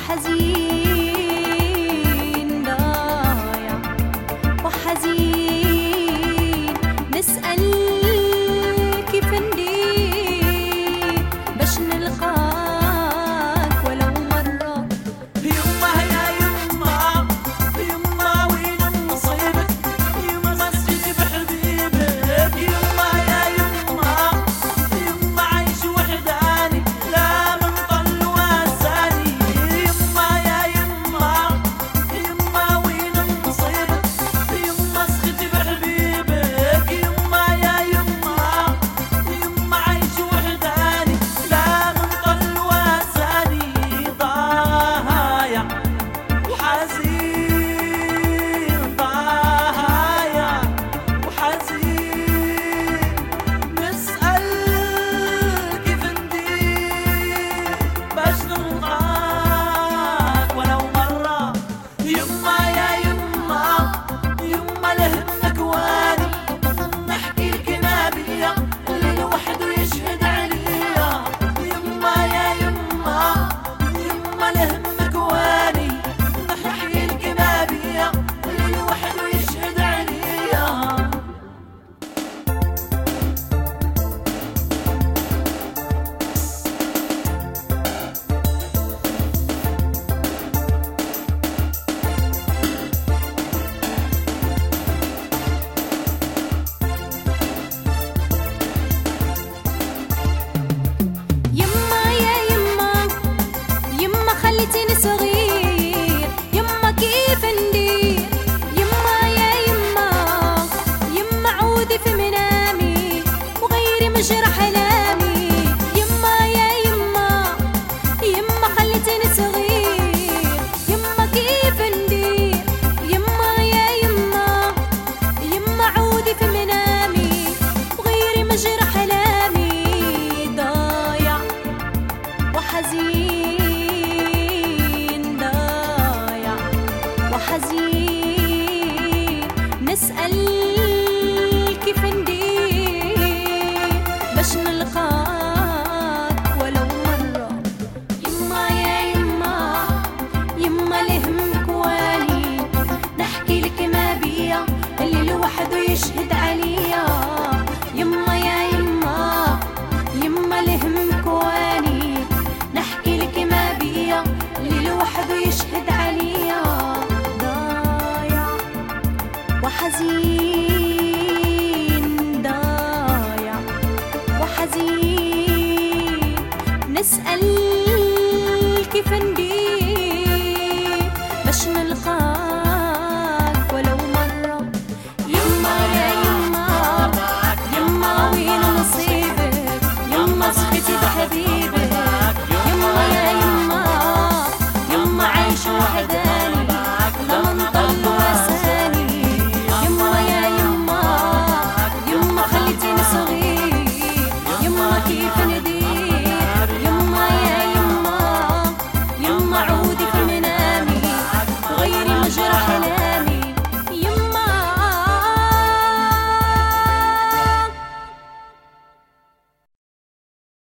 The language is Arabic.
وحزين ضايع وحزين نسأل كيف ندير باش نلقاك ولو مرة. يما يا يما يما وين نصيبك يما مسجد بحبيبك يما يا يما يما عايش وحداني لا من طل واساني يما يا يما يما وين نصيبك يما مسجد بحبيبك يما يا يما يما عايش وحداني لا من طل واساني ضايع وحزين ضايع وحزين نسأل كيف ندير باش نلقاك ولو مرة. يما يا يما يما لهمك واني نحكي لك نبية اللي لوحده يشهد عليا يما يا يما يما لهمك واني نحكي لك نبية اللي لوحده يشهد عليا. يما يا يما يما خليتيني صغير يما كيف ندير يما يا يما يما عودي في منامي وغيري مجرح ألامي يما يا يما يما خليتيني صغير يما كيف ندير يما يا يما يما عودي في منامي وغيري مجرح ألامي ضايع وحزين ضايع وحزين نسأل كيف ندير باش نلقاك ولو مرة. يما يا يما يما لهمك واني نحكي لك ما بيا اللي لوحده يشهد عليا يما يا يما يما لهمك واني نحكي لك ما بيا اللي لوحده يشهد عليا.